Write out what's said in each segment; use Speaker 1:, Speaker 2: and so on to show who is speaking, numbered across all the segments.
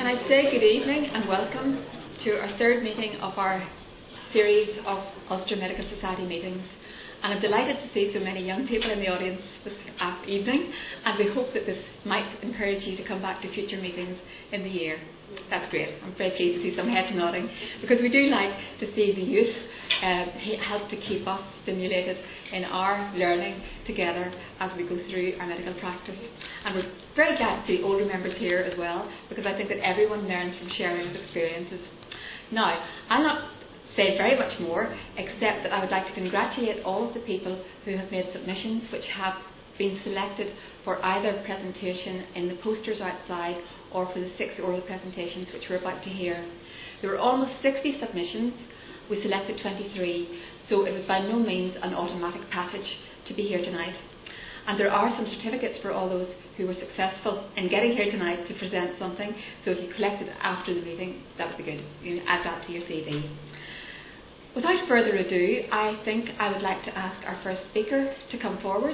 Speaker 1: I'd say good evening and welcome to our third meeting of our series of Ulster Medical Society meetings. And I'm delighted to see so many young people in the audience this evening, and we hope that this might encourage you to come back to future meetings in the year. That's great. I'm very pleased to see some heads nodding, because we do like to see the youth help to keep us stimulated in our learning together as we go through our medical practice. And we're very glad to see older members here as well, because I think that everyone learns from sharing of experiences. Now, I'll not say very much more, except that I would like to congratulate all of the people who have made submissions which have been selected for either presentation in the posters outside or for the 6 oral presentations which we're about to hear. There were almost 60 submissions. We selected 23, so it was by no means an automatic passage to be here tonight. And there are some certificates for all those who were successful in getting here tonight to present something, so if you collect it after the meeting, that would be good. You can add that to your CV. Without further ado, I think I would like to ask our first speaker to come forward,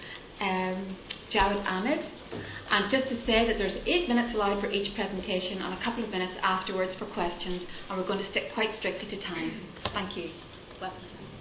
Speaker 1: Jawed Ahmed. And just to say that there's 8 minutes allowed for each presentation and a couple of minutes afterwards for questions, and we're going to stick quite strictly to time. Thank you. Welcome.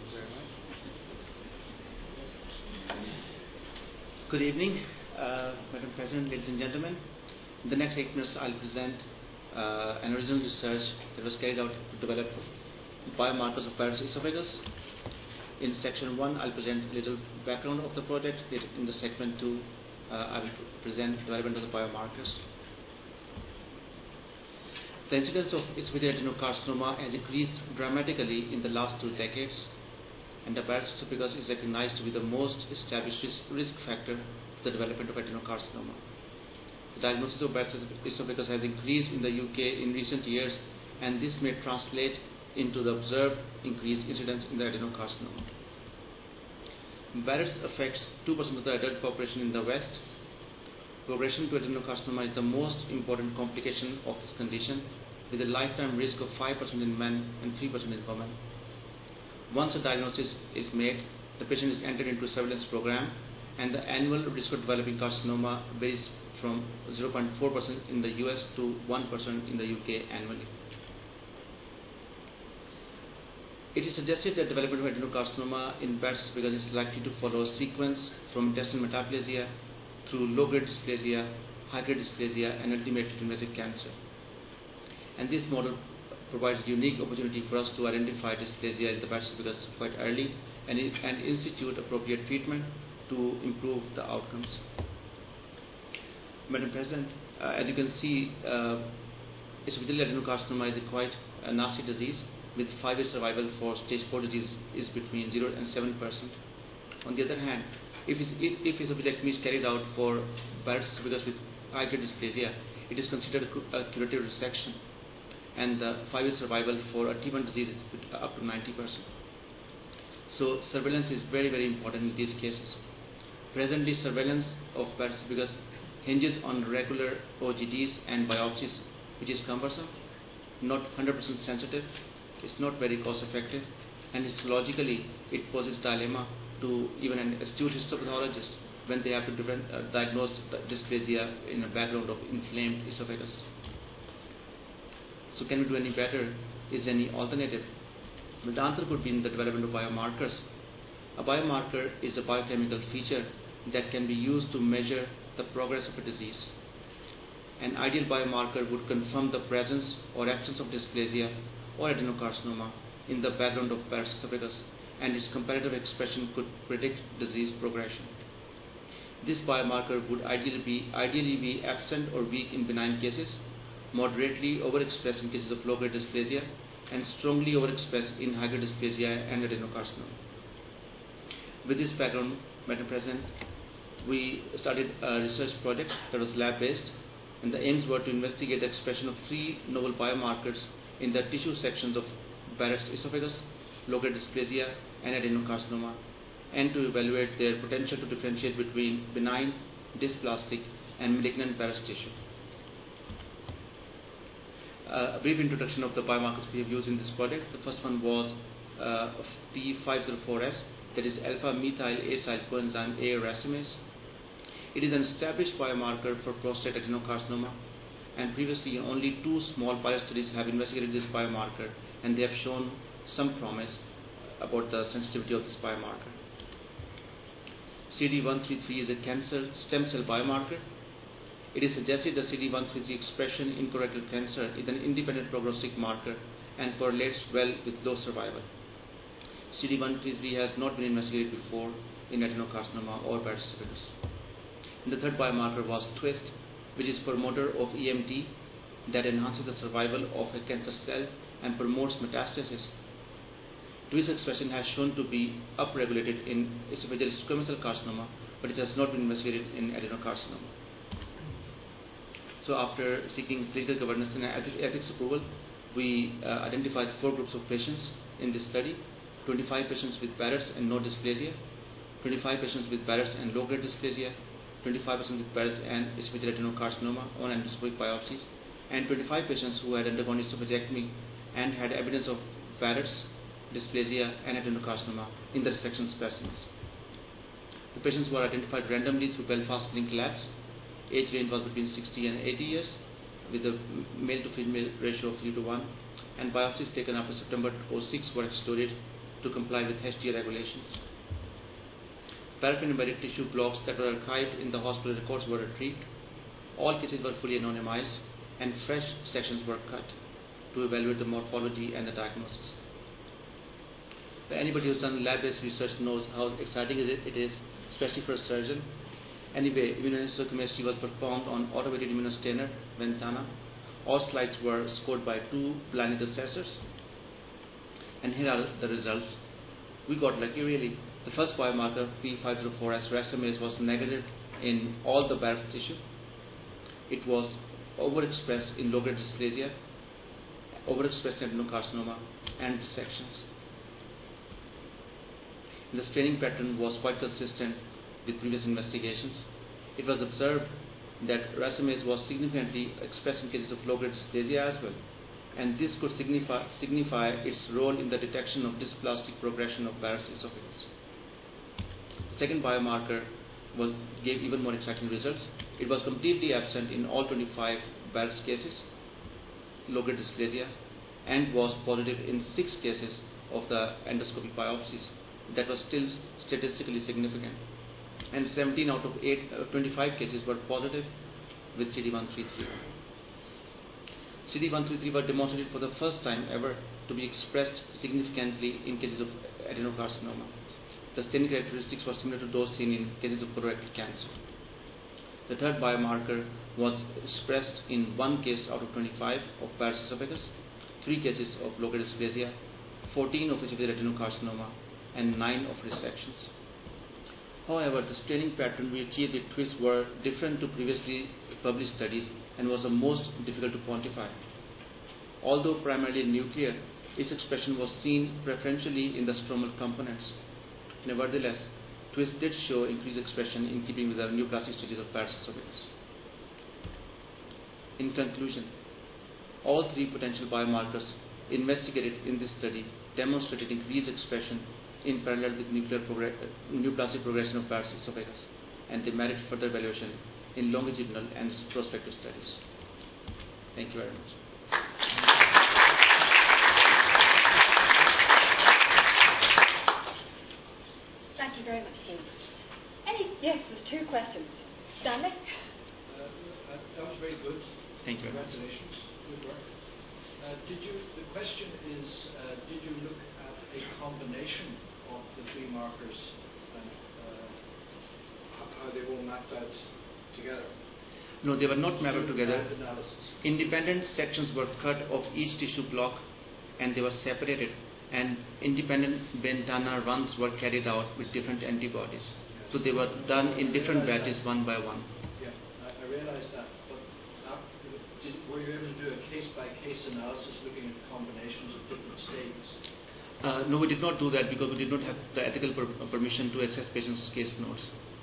Speaker 2: Good evening, Madam President, ladies and gentlemen. In the next 8 minutes, I'll present an original research that was carried out to develop biomarkers of Barrett's esophagus. In section 1, I'll present a little background of the project. In the segment 2, I will present development of the biomarkers. The incidence of esophageal adenocarcinoma has increased dramatically in the last 2 decades, and the Barrett's esophagus is recognized to be the most established risk factor for the development of adenocarcinoma. The diagnosis of Barrett's esophagus has increased in the UK in recent years, and this may translate into the observed increased incidence in the adenocarcinoma. Barrett's affects 2% of the adult population in the West. Progression to adenocarcinoma is the most important complication of this condition, with a lifetime risk of 5% in men and 3% in women. Once a diagnosis is made, the patient is entered into a surveillance program, and the annual risk of developing carcinoma varies from 0.4% in the US to 1% in the UK annually. It is suggested that development of adenocarcinoma in Barrett's esophagus is likely to follow a sequence from intestinal metaplasia through low-grade dysplasia, high-grade dysplasia, and ultimately invasive cancer. And this model provides a unique opportunity for us to identify dysplasia in the Barrett's esophagus quite early and institute appropriate treatment to improve the outcomes. Madam President, as you can see, esophageal adenocarcinoma is quite a nasty disease, with 5-year survival for stage 4 disease is between 0 and 7%. On the other hand, if esophagectomy is carried out for Barrett's esophagus with high-grade dysplasia, it is considered a curative resection, and the 5-year survival for a T1 disease is up to 90%. So surveillance is very, very important in these cases. Presently, surveillance of Barrett's esophagus hinges on regular OGDs and biopsies, which is cumbersome, not 100% sensitive. It's not very cost effective, and histologically it poses dilemma to even an astute histopathologist when they have to diagnose the dysplasia in a background of inflamed esophagus. So can we do any better? Is any alternative? Well, the answer could be in the development of biomarkers. A biomarker is a biochemical feature that can be used to measure the progress of a disease. An ideal biomarker would confirm the presence or absence of dysplasia or adenocarcinoma in the background of Barrett's esophagus, and its comparative expression could predict disease progression. This biomarker would ideally be absent or weak in benign cases, moderately overexpressed in cases of low-grade dysplasia, and strongly overexpressed in high-grade dysplasia and adenocarcinoma. With this background, Madam President, we started a research project that was lab-based, and the aims were to investigate the expression of 3 novel biomarkers in the tissue sections of Barrett's esophagus, low-grade dysplasia, and adenocarcinoma, and to evaluate their potential to differentiate between benign, dysplastic, and malignant Barrett's tissue. A brief introduction of the biomarkers we have used in this project. The first one was P504S, that is alpha-methyl acyl coenzyme A racemase. It is an established biomarker for prostate adenocarcinoma, and previously only 2 small pilot studies have investigated this biomarker, and they have shown some promise about the sensitivity of this biomarker. CD133 is a cancer stem cell biomarker. It is suggested that CD133 expression in colorectal cancer is an independent prognostic marker and correlates well with low survival. CD133 has not been investigated before in adenocarcinoma or Barrett's esophagus. And the third biomarker was TWIST, which is promoter of EMT that enhances the survival of a cancer cell and promotes metastasis. TWIST expression has shown to be upregulated in esophageal squamous cell carcinoma, but it has not been investigated in adenocarcinoma. So after seeking clinical governance and ethics approval, we identified 4 groups of patients in this study: 25 patients with Barrett's and no dysplasia, 25 patients with Barrett's and low-grade dysplasia, 25 patients with Barrett's and esophageal adenocarcinoma on endoscopic biopsies, and 25 patients who had undergone esophagectomy and had evidence of Barrett's, dysplasia and adenocarcinoma in the resection specimens. The patients were identified randomly through Belfast Link Labs. Age range was between 60 and 80 years with a male to female ratio of 3:1, and biopsies taken after September 2006 were excluded to comply with HTA regulations. Paraffin-embedded tissue blocks that were archived in the hospital records were retrieved. All cases were fully anonymized and fresh sections were cut to evaluate the morphology and the diagnosis. Anybody who's done lab-based research knows how exciting it is, especially for a surgeon. Anyway, immunohistochemistry was performed on automated immunostainer, Ventana. All slides were scored by 2 blinded assessors. And here are the results. We got lucky really. The first biomarker, P504S racemase, was negative in all the Barrett's tissue. It was overexpressed in low-grade dysplasia, overexpressed in adenocarcinoma, and dissections. The staining pattern was quite consistent with previous investigations. It was observed that racemase was significantly expressed in cases of low-grade dysplasia as well, and this could signify its role in the detection of dysplastic progression of Barrett's esophagus. The second biomarker gave even more exciting results. It was completely absent in all 25 Barrett's cases, low-grade dysplasia, and was positive in 6 cases of the endoscopic biopsies. That was still statistically significant. And 17 out of 25 cases were positive with CD133. CD133 was demonstrated for the first time ever to be expressed significantly in cases of adenocarcinoma. The staining characteristics were similar to those seen in cases of colorectal cancer. The third biomarker was expressed in 1 case out of 25 of Barrett's esophagus, 3 cases of low-grade dysplasia, 14 of esophageal adenocarcinoma, and 9 of resections. However, the staining pattern we achieved with TWIST were different to previously published studies and was the most difficult to quantify. Although primarily nuclear, its expression was seen preferentially in the stromal components. Nevertheless, TWIST did show increased expression in keeping with the neoplastic stages of Barrett's esophagus. In conclusion, all 3 potential biomarkers investigated in this study demonstrated increased expression in parallel with neoplastic progression of Barrett's esophagus, and they merit further evaluation in longitudinal and prospective studies. Thank you very much.
Speaker 1: Thank you very much, Steve. Yes, there's 2 questions. Stanley?
Speaker 3: That was very good.
Speaker 2: Thank you very much.
Speaker 3: Congratulations. Good work. The question is, did you look at a combination of the 3 markers and how they all mapped out together?
Speaker 2: No, they were not mapped together.
Speaker 3: Analysis.
Speaker 2: Independent sections were cut of each tissue block and they were separated, and independent Ventana runs were carried out with different antibodies.
Speaker 3: Yes.
Speaker 2: So they were done in different batches, one by one.
Speaker 3: Yeah, I realized that. But were you able to do a case-by-case analysis looking at combinations of different states?
Speaker 2: No, we did not do that because we did not have the ethical permission to access patients' case notes.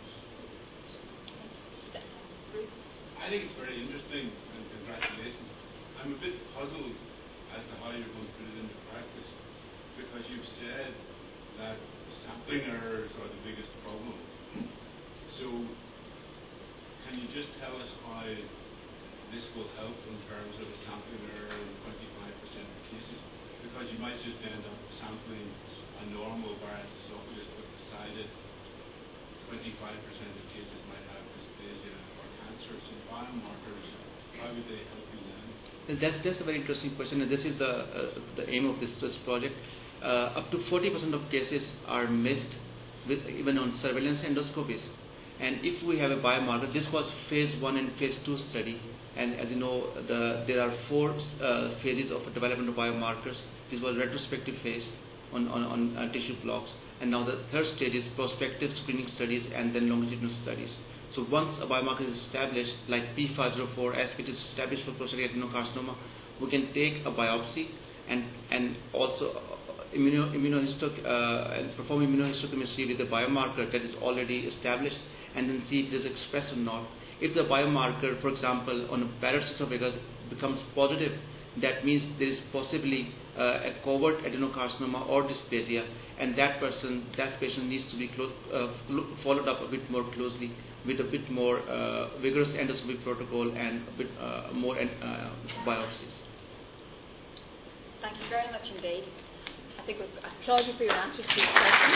Speaker 4: I think it's very interesting, and congratulations. I'm a bit puzzled as to how you're going to put it into practice, because you've said that sampling errors are the biggest problem. So, can you just tell us how this will help in terms of a sampling error in 25% of cases, because you might just end up sampling a normal Barrett's esophagus, but decided 25% of cases might have dysplasia or cancer. So biomarkers, how would they help you then?
Speaker 2: That's a very interesting question, and this is the aim of this project. Up to 40% of cases are missed even on surveillance endoscopies. And if we have a biomarker, this was phase 1 and phase 2 study, and as you know, there are 4 phases of development of biomarkers. This was retrospective phase on tissue blocks, and now the third stage is prospective screening studies and then longitudinal studies. So once a biomarker is established, like P504S, which is established for prostatic adenocarcinoma, we can take a biopsy and also perform immunohistochemistry with the biomarker that is already established, and then see if it is expressed or not. If the biomarker, for example, on a Barrett's esophagus becomes positive, that means there is possibly a covert adenocarcinoma or dysplasia, and that patient needs to be followed up a bit more closely with a bit more vigorous endoscopic protocol and a bit more biopsies.
Speaker 1: Thank you very much indeed. I think I applaud you for your answers to these questions.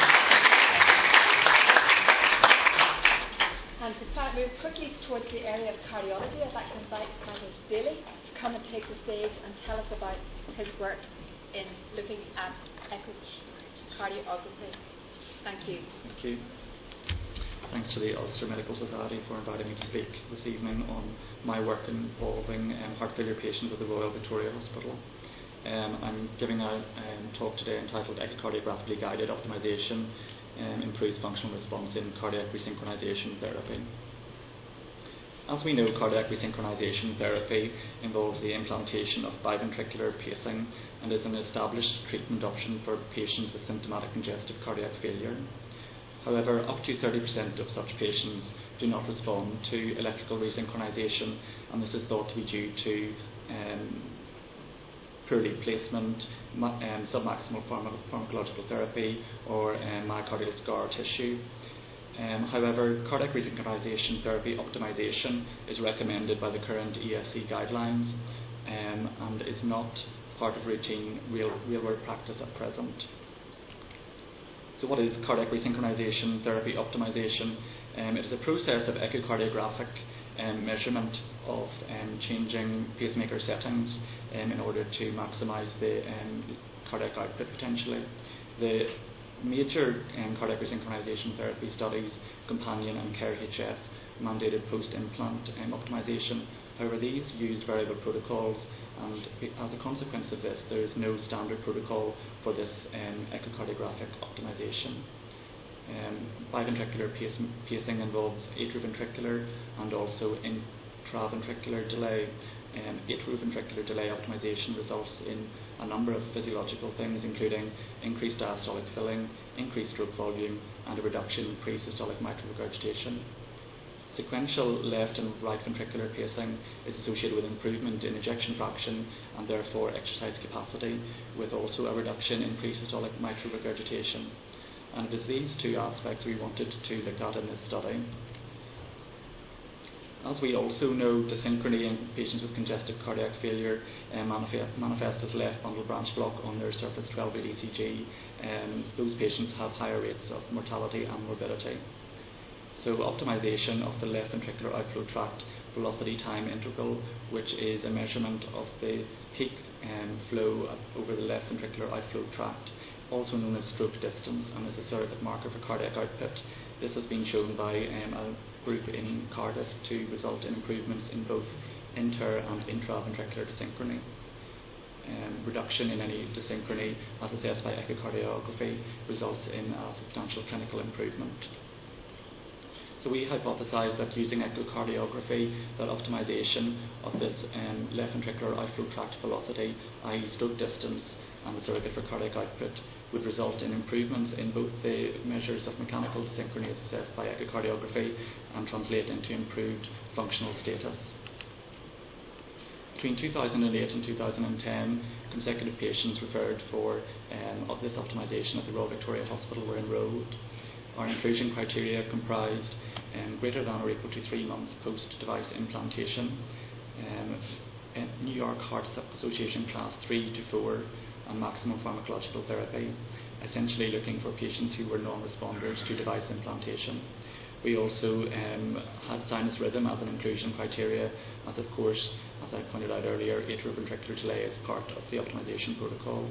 Speaker 1: And to move quickly towards the area of cardiology, I'd like to invite Michael Daly to come and take the stage and tell us about his work in looking at echocardiography. Thank you.
Speaker 5: Thank you. Thanks to the Ulster Medical Society for inviting me to speak this evening on my work involving heart failure patients at the Royal Victoria Hospital. I'm giving a talk today entitled Echocardiographically Guided Optimization Improves Functional Response in Cardiac Resynchronization Therapy. As we know, cardiac resynchronization therapy involves the implantation of biventricular pacing and is an established treatment option for patients with symptomatic congestive cardiac failure. However, up to 30% of such patients do not respond to electrical resynchronization, and this is thought to be due to poorly placement, submaximal pharmacological therapy, or myocardial scar tissue. However, cardiac resynchronization therapy optimization is recommended by the current ESC guidelines and is not part of routine real-world practice at present. So what is cardiac resynchronization therapy optimization? It is a process of echocardiographic measurement of changing pacemaker settings in order to maximize the cardiac output potentially. The major cardiac resynchronization therapy studies, Companion and CARE-HF, mandated post-implant optimization. However, these use variable protocols, and as a consequence of this, there is no standard protocol for this echocardiographic optimization. Biventricular pacing involves atrioventricular and also intraventricular delay. Atrioventricular delay optimization results in a number of physiological things, including increased diastolic filling, increased stroke volume, and a reduction in pre-systolic mitral regurgitation. Sequential left and right ventricular pacing is associated with improvement in ejection fraction and therefore exercise capacity, with also a reduction in pre-systolic mitral regurgitation. And it is these two aspects we wanted to look at in this study. As we also know, dysynchrony in patients with congestive cardiac failure manifest as left bundle branch block on their surface 12-lead ECG. Those patients have higher rates of mortality and morbidity. So optimization of the left ventricular outflow tract velocity time integral, which is a measurement of the peak flow over the left ventricular outflow tract, also known as stroke distance, and is a surrogate marker for cardiac output. This has been shown by a group in Cardiff to result in improvements in both inter and intraventricular dysynchrony. Reduction in any dysynchrony, as assessed by echocardiography, results in a substantial clinical improvement. So we hypothesized that using echocardiography, that optimization of this left ventricular outflow tract velocity, i.e. stroke distance, and the surrogate for cardiac output, would result in improvements in both the measures of mechanical dysynchrony as assessed by echocardiography and translate into improved functional status. Between 2008 and 2010, consecutive patients referred for of this optimization at the Royal Victoria Hospital were enrolled. Our inclusion criteria comprised greater than or equal to 3 months post-device implantation, New York Heart Association class 3 to 4, and maximum pharmacological therapy, essentially looking for patients who were non-responders to device implantation. We also had sinus rhythm as an inclusion criteria, as of course, as I pointed out earlier, atrioventricular delay is part of the optimization protocol.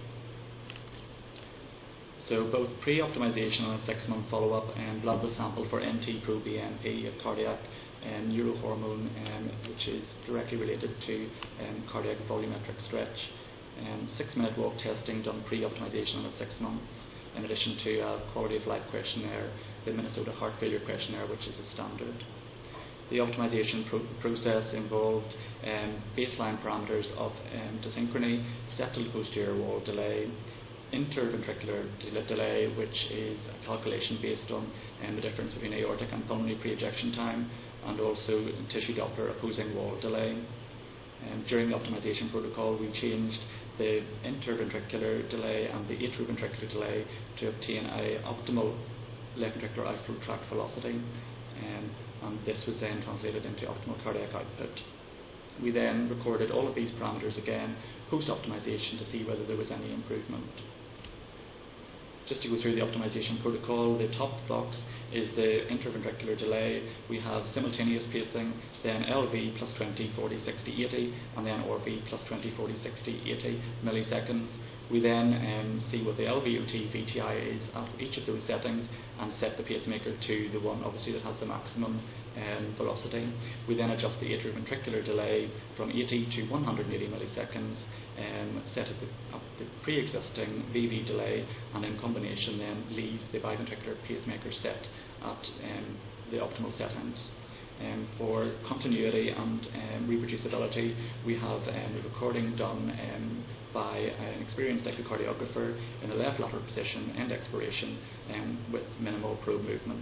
Speaker 5: So both pre-optimization and a 6-month follow-up, blood was sampled for NT-proBNP, a cardiac neurohormone which is directly related to cardiac volumetric stretch. 6-minute walk testing done pre-optimization at 6 months, in addition to a quality of life questionnaire, the Minnesota Heart Failure Questionnaire, which is a standard. The optimization process involved baseline parameters of desynchrony, septal posterior wall delay, interventricular delay, which is a calculation based on the difference between aortic and pulmonary pre-ejection time, and also tissue Doppler opposing wall delay. During the optimization protocol, we changed the interventricular delay and the atrioventricular delay to obtain an optimal left ventricular outflow tract velocity, and this was then translated into optimal cardiac output. We then recorded all of these parameters again post-optimization to see whether there was any improvement. Just to go through the optimization protocol, the top box is the interventricular delay. We have simultaneous pacing, then LV plus 20, 40, 60, 80, and then RV plus 20, 40, 60, 80 milliseconds. We then see what the LVOT VTI is at each of those settings and set the pacemaker to the one obviously that has the maximum velocity. We then adjust the atrioventricular delay from 80 to 180 milliseconds, set at the pre-existing VV delay, and in combination then leave the biventricular pacemaker set at the optimal settings. For continuity and reproducibility, we have the recording done by an experienced echocardiographer in the left lateral position and expiration with minimal probe movement.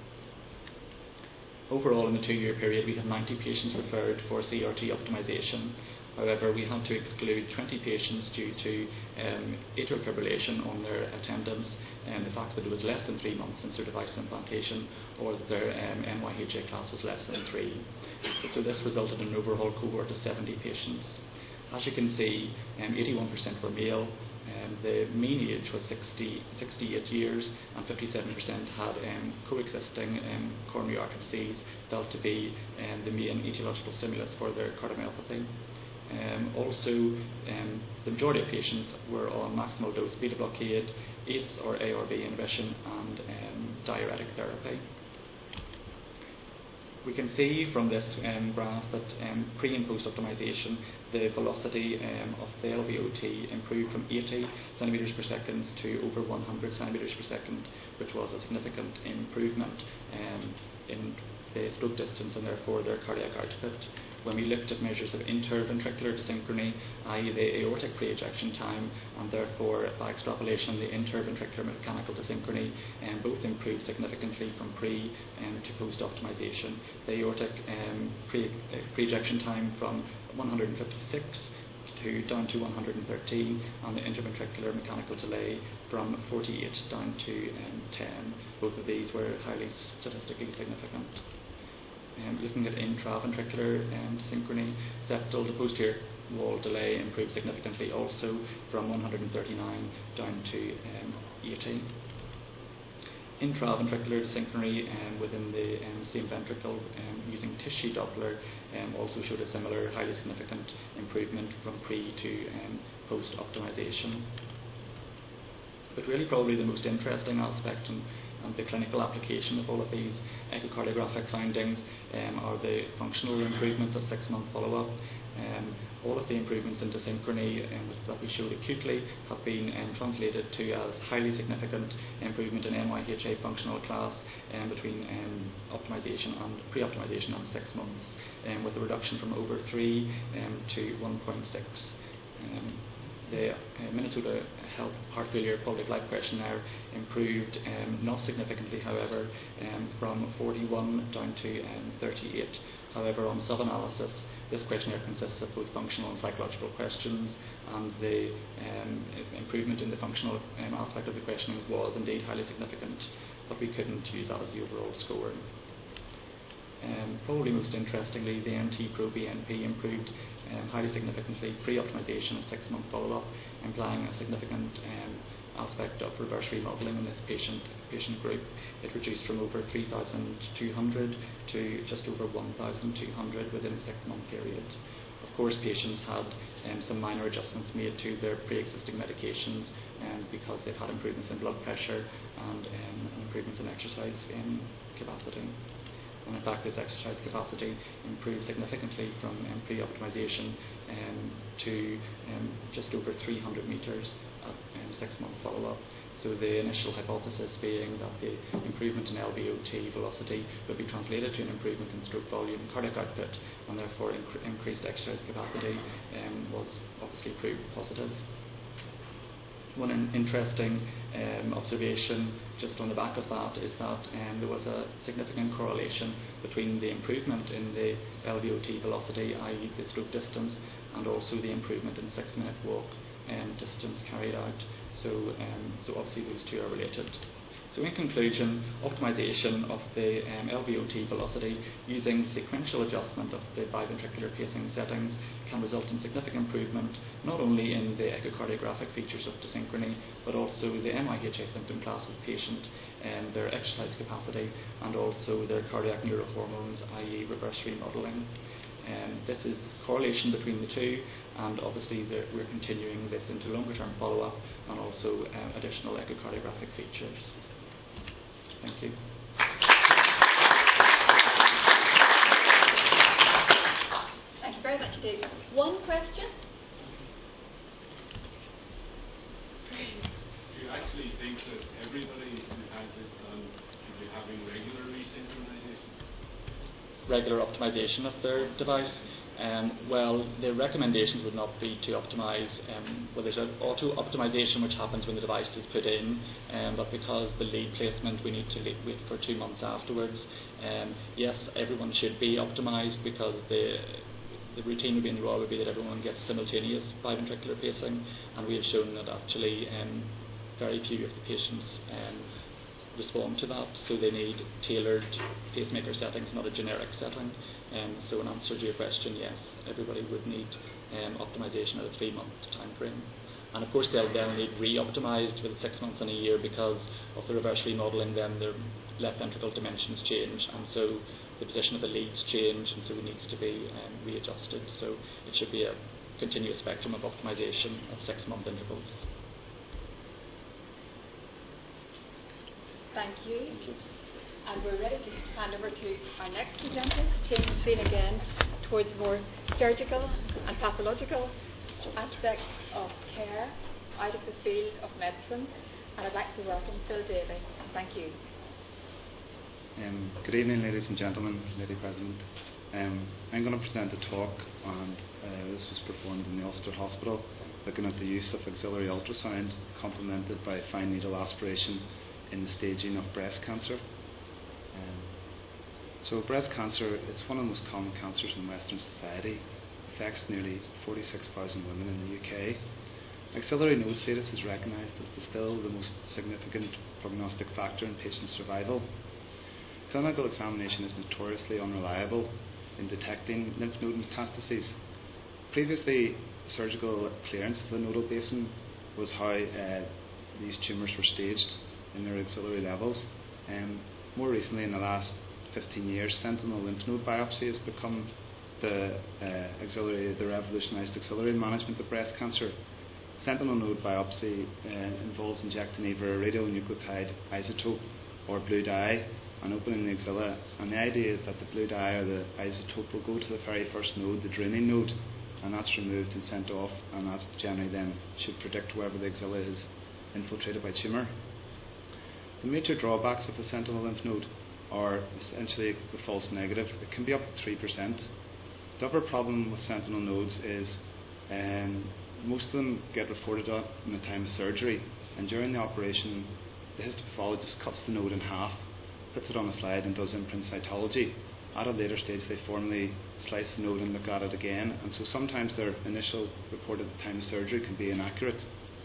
Speaker 5: Overall, in the 2-year period, we had 90 patients referred for CRT optimization. However, we had to exclude 20 patients due to atrial fibrillation on their attendance, and the fact that it was less than 3 months since their device implantation, or that their NYHA class was less than 3. So this resulted in an overall cohort of 70 patients. As you can see, 81% were male. The mean age was 68 years, and 57% had coexisting coronary artery disease felt to be the main etiological stimulus for their cardiomyopathy. Also, the majority of patients were on maximal dose beta blockade, ACE or ARB inhibition, and diuretic therapy. We can see from this graph that pre and post optimization, the velocity of the LVOT improved from 80 centimeters per second to over 100 centimeters per second, which was a significant improvement in the stroke distance and therefore their cardiac output. When we looked at measures of interventricular desynchrony, i.e. the aortic pre-ejection time, and therefore by extrapolation the interventricular mechanical desynchrony, both improved significantly from pre to post optimization. The aortic pre-ejection time from 156 down to 113, and the interventricular mechanical delay from 48 down to 10. Both of these were highly statistically significant. Looking at intraventricular desynchrony, septal to posterior wall delay improved significantly also from 139 down to 80. Intraventricular desynchrony within the same ventricle using tissue Doppler also showed a similar highly significant improvement from pre to post optimization. But really probably the most interesting aspect and the clinical application of all of these echocardiographic findings are the functional improvements at 6-month follow-up. All of the improvements in desynchrony that we showed acutely have been translated to as highly significant improvement in NYHA functional class between optimization and pre-optimization and 6 months, with a reduction from over 3 to 1.6. The Minnesota Heart Failure Quality of Life Questionnaire improved, not significantly however, from 41 down to 38. However, on sub-analysis, this questionnaire consists of both functional and psychological questions, and the improvement in the functional aspect of the questioning was indeed highly significant, but we couldn't use that as the overall score. Probably most interestingly, the NT-proBNP improved highly significantly pre-optimization of 6-month follow-up, implying a significant aspect of reverse remodelling in this patient group. It reduced from over 3,200 to just over 1,200 within a 6-month period. Of course, patients had some minor adjustments made to their pre-existing medications because they've had improvements in blood pressure and improvements in exercise capacity. And in fact, this exercise capacity improved significantly from pre-optimization to just over 300 metres at 6-month follow-up. So the initial hypothesis being that the improvement in LVOT velocity would be translated to an improvement in stroke volume, cardiac output, and therefore increased exercise capacity was obviously proved positive. One interesting observation just on the back of that is that there was a significant correlation between the improvement in the LVOT velocity, i.e. the stroke distance, and also the improvement in 6-minute walk distance carried out. So obviously those two are related. So in conclusion, optimization of the LVOT velocity using sequential adjustment of the biventricular pacing settings can result in significant improvement not only in the echocardiographic features of desynchrony but also the MIHA symptom class of the patient, their exercise capacity and also their cardiac neurohormones, i.e. reverse remodelling. This is correlation between the two, and obviously we're continuing this into longer term follow-up and also additional echocardiographic features. Thank you.
Speaker 1: Thank you very much indeed. One question?
Speaker 4: Do you actually think that everybody who has this done should be having regular resynchronization?
Speaker 5: Regular optimization of their device? Well, the recommendations would not be to optimize. Well, there's an auto-optimization which happens when the device is put in, but because the lead placement we need to wait for 2 months afterwards. Yes, everyone should be optimized because the routine would be in the Royal would be that everyone gets simultaneous biventricular pacing, and we have shown that actually very few of the patients respond to that, so they need tailored pacemaker settings, not a generic setting. So in answer to your question, yes, everybody would need optimization at a 3-month time frame. And of course they'll then need re-optimized with 6 months and a year because of the reverse remodelling. Then their left ventricle dimensions change, and so the position of the leads change, and so it needs to be readjusted. So it should be a continuous spectrum of optimization of 6-month intervals.
Speaker 1: Thank you. And we're ready to hand over to our next presenter, taking Finn again towards more surgical and pathological aspects of care out of the field of medicine. And I'd like to welcome Phil Davey. Thank you.
Speaker 6: Good evening, ladies and gentlemen, Lady President. I'm going to present a talk, and this was performed in the Ulster Hospital, looking at the use of auxiliary ultrasound complemented by fine needle aspiration in the staging of breast cancer. So breast cancer, it's one of the most common cancers in Western society. It affects nearly 46,000 women in the UK. Axillary node status is recognised as still the most significant prognostic factor in patient survival. Clinical examination is notoriously unreliable in detecting lymph node metastases. Previously, surgical clearance of the nodal basin was how these tumours were staged in their axillary levels. More recently, in the last 15 years, sentinel lymph node biopsy has become the revolutionised axillary management of breast cancer. Sentinel node biopsy involves injecting either a radionuclide isotope or blue dye and opening the axilla. And the idea is that the blue dye or the isotope will go to the very first node, the draining node, and that's removed and sent off, and that generally then should predict whether the axilla is infiltrated by tumour. The major drawbacks of a sentinel lymph node are essentially the false negative. It can be up to 3%. The other problem with sentinel nodes is most of them get reported out in the time of surgery, and during the operation the histopathologist cuts the node in half, puts it on a slide and does imprint cytology. At a later stage they formally slice the node and look at it again, and so sometimes their initial report at the time of surgery can be inaccurate.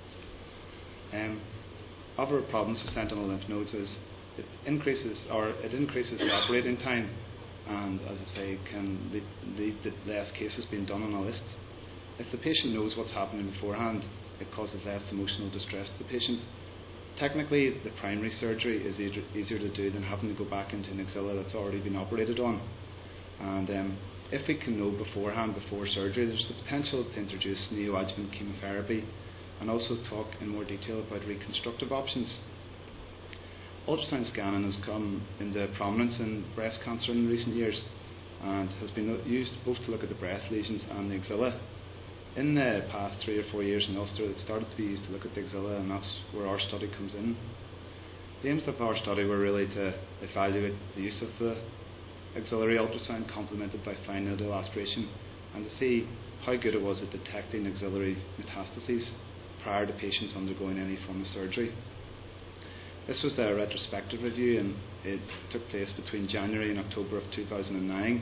Speaker 6: Other problems with sentinel lymph nodes is it increases the operating time. and, as I say, can lead to less cases being done on a list. If the patient knows what's happening beforehand, it causes less emotional distress to the patient. Technically, the primary surgery is easier to do than having to go back into an axilla that's already been operated on. And if we can know beforehand, before surgery, there's the potential to introduce neoadjuvant chemotherapy and also talk in more detail about reconstructive options. Ultrasound scanning has come into prominence in breast cancer in recent years and has been used both to look at the breast lesions and the axilla. In the past 3 or 4 years in Ulster, it started to be used to look at the axilla, and that's where our study comes in. The aims of our study were really to evaluate the use of the axillary ultrasound complemented by fine needle aspiration, and to see how good it was at detecting axillary metastases prior to patients undergoing any form of surgery. This was a retrospective review, and it took place between January and October of 2009.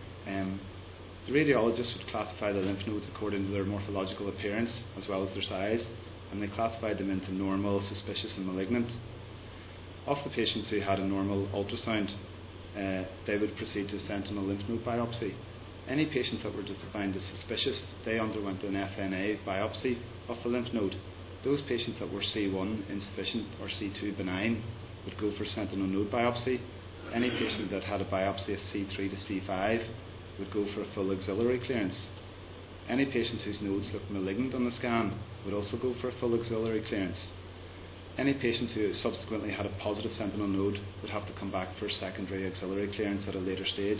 Speaker 6: The radiologists would classify the lymph nodes according to their morphological appearance as well as their size, and they classified them into normal, suspicious and malignant. Of the patients who had a normal ultrasound, they would proceed to sentinel lymph node biopsy. Any patients that were defined as suspicious, they underwent an FNA biopsy of the lymph node. Those patients that were C1 insufficient or C2 benign would go for sentinel node biopsy. Any patient that had a biopsy of C3 to C5 would go for a full axillary clearance. Any patient whose nodes looked malignant on the scan would also go for a full axillary clearance. Any patient who subsequently had a positive sentinel node would have to come back for a secondary axillary clearance at a later stage.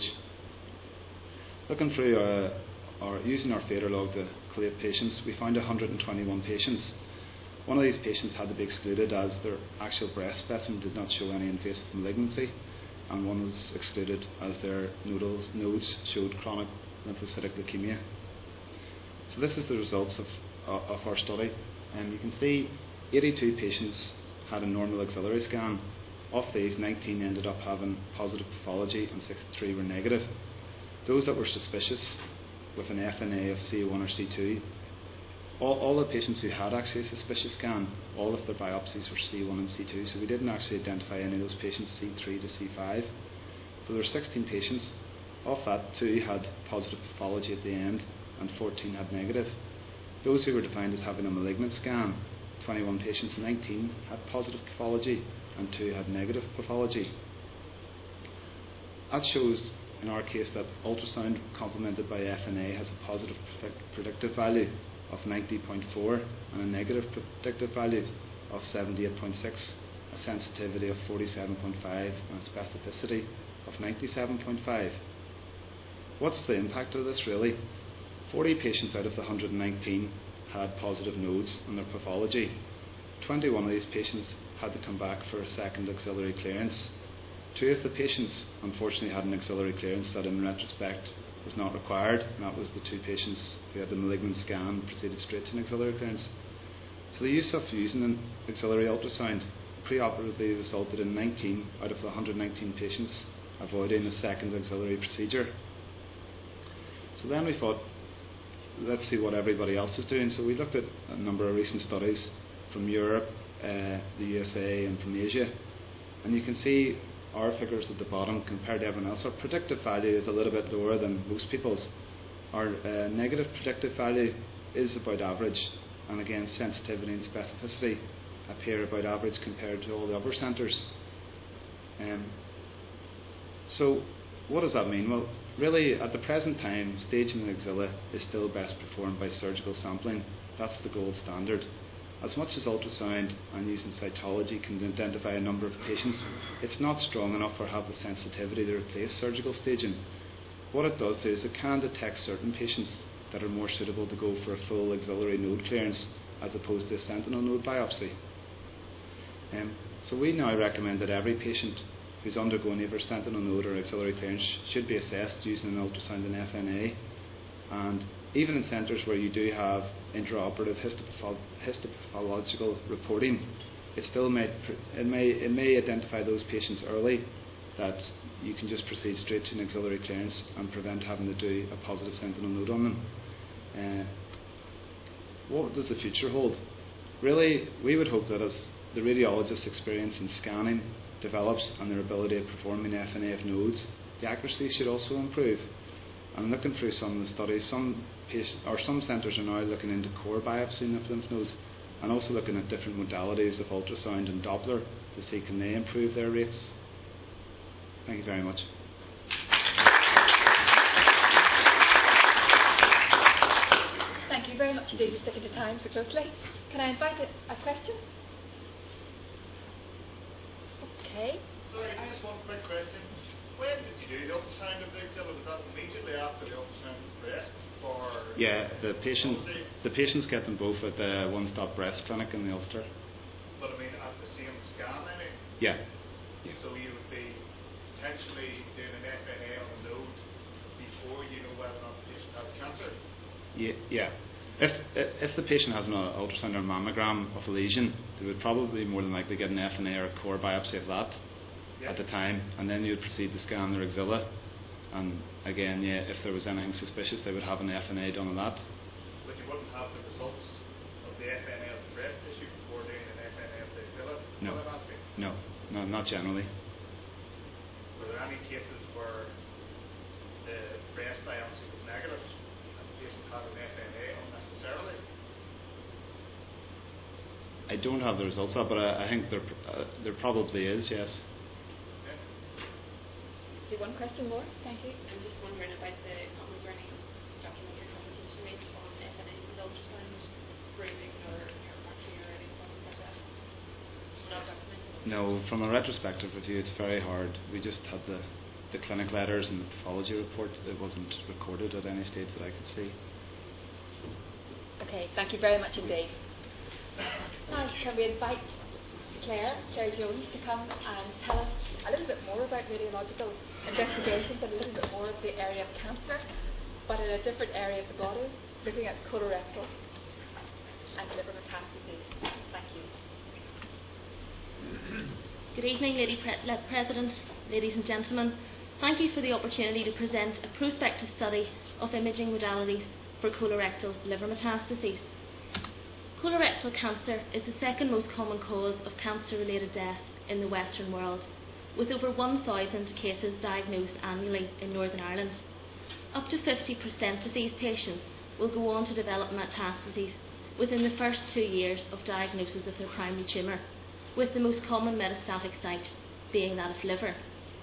Speaker 6: Looking through using our FADER log to collate patients, we found 121 patients. One of these patients had to be excluded as their actual breast specimen did not show any invasive malignancy, and one was excluded as their nodes showed chronic lymphocytic leukemia. So this is the results of our study, and you can see 82 patients had a normal axillary scan. Of these, 19 ended up having positive pathology and 63 were negative. Those that were suspicious with an FNA of C1 or C2, all the patients who had actually a suspicious scan, all of their biopsies were C1 and C2, so we didn't actually identify any of those patients C3 to C5. So there were 16 patients. Of that, 2 had positive pathology at the end and 14 had negative. Those who were defined as having a malignant scan, 21 patients, 19 had positive pathology and 2 had negative pathology. That shows in our case that ultrasound complemented by FNA has a positive predictive value of 90.4 and a negative predictive value of 78.6, a sensitivity of 47.5 and a specificity of 97.5. What's the impact of this really? 40 patients out of the 119 had positive nodes on their pathology. 21 of these patients had to come back for a second axillary clearance. 2 of the patients unfortunately had an axillary clearance that in retrospect was not required, and that was the 2 patients who had the malignant scan proceeded straight to an axillary clearance. So the use of using an axillary ultrasound preoperatively resulted in 19 out of the 119 patients avoiding a second axillary procedure. So then we thought, let's see what everybody else is doing. So we looked at a number of recent studies from Europe, the USA and from Asia, and you can see our figures at the bottom compared to everyone else. Our predictive value is a little bit lower than most people's. Our negative predictive value is about average, and again sensitivity and specificity appear about average compared to all the other centres. So what does that mean? Well, really at the present time, staging an axilla is still best performed by surgical sampling. That's the gold standard. As much as ultrasound and using cytology can identify a number of patients, it's not strong enough or have the sensitivity to replace surgical staging. What it does is it can detect certain patients that are more suitable to go for a full axillary node clearance as opposed to a sentinel node biopsy. So we now recommend that every patient who's undergoing either sentinel node or axillary clearance should be assessed using an ultrasound and FNA. And even in centres where you do have intraoperative histopathological reporting, it may identify those patients early that you can just proceed straight to an axillary clearance and prevent having to do a positive sentinel node on them. What does the future hold? Really, we would hope that as the radiologist's experience in scanning develops and their ability of performing FNA of nodes, the accuracy should also improve. And looking through some of the studies, some centres are now looking into core biopsying of lymph nodes and also looking at different modalities of ultrasound and Doppler to see can they improve their rates. Thank you very much.
Speaker 1: Thank you very much indeed for sticking to time so closely. Can I invite a question? Okay.
Speaker 7: Sorry, just one quick question. When did you do the ultrasound of the axilla? Was that immediately after the ultrasound of the breast? Or
Speaker 6: Yeah, the patients get them both at the One Stop Breast Clinic in the Ulster.
Speaker 7: But I mean, at the same scan, I mean?
Speaker 6: Yeah.
Speaker 7: So you would be potentially doing an FNA on the node before you know whether or not the patient has cancer?
Speaker 6: Yeah. If the patient has an ultrasound or mammogram of a lesion, they would probably more than likely get an FNA or a core biopsy of that at the time, and then you would proceed to scan their axilla. And again, if there was anything suspicious, they would have an FNA done on that.
Speaker 7: But you wouldn't have the results of the FNA of the breast tissue before doing an FNA of the axilla?
Speaker 6: No, not generally.
Speaker 7: Were there any cases where the breast biopsy was negative and the patient had an FNA unnecessarily?
Speaker 6: I don't have the results of that, but I think there probably is, yes.
Speaker 1: One question more. Thank you.
Speaker 8: I'm just wondering about the common learning documentary publication rates on FNA with ultrasound, bruising or hair fracture or any problems like that. Not documented.
Speaker 6: No, from a retrospective review, it's very hard. We just had the clinic letters and the pathology report. It wasn't recorded at any stage that I could see.
Speaker 1: Okay, thank you very much indeed. Now, can we invite Claire Jones to come and tell us a little bit more about radiological investigations and a little bit more of the area of cancer, but in a different area of the body, looking at colorectal and liver metastases. Thank you.
Speaker 9: Good evening, President, ladies and gentlemen. Thank you for the opportunity to present a prospective study of imaging modalities for colorectal liver metastases. Colorectal cancer is the second most common cause of cancer-related death in the Western world, with over 1,000 cases diagnosed annually in Northern Ireland. Up to 50% of these patients will go on to develop metastases within the first 2 years of diagnosis of their primary tumour, with the most common metastatic site being that of liver.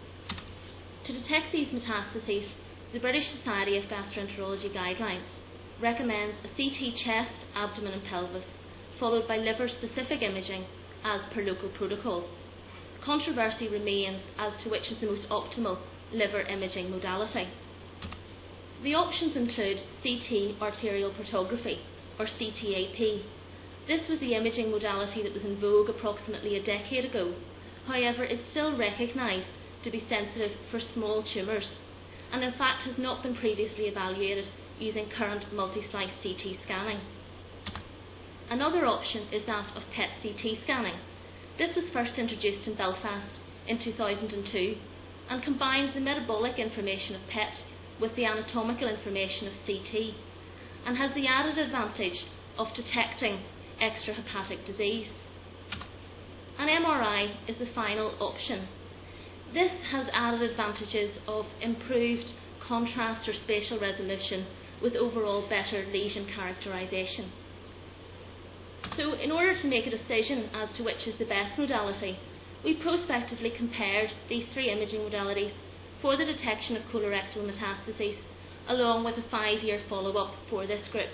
Speaker 9: To detect these metastases, the British Society of Gastroenterology guidelines recommends a CT chest, abdomen and pelvis, followed by liver-specific imaging as per local protocol. Controversy remains as to which is the most optimal liver imaging modality. The options include CT arterial cartography, or CTAP. This was the imaging modality that was in vogue approximately a decade ago. However, it's still recognised to be sensitive for small tumours, and in fact has not been previously evaluated using current multi-slice CT scanning. Another option is that of PET-CT scanning. This was first introduced in Belfast in 2002 and combines the metabolic information of PET with the anatomical information of CT, and has the added advantage of detecting extrahepatic disease. An MRI is the final option. This has added advantages of improved contrast or spatial resolution with overall better lesion characterization. So in order to make a decision as to which is the best modality, we prospectively compared these three imaging modalities for the detection of colorectal metastases, along with a 5-year follow-up for this group.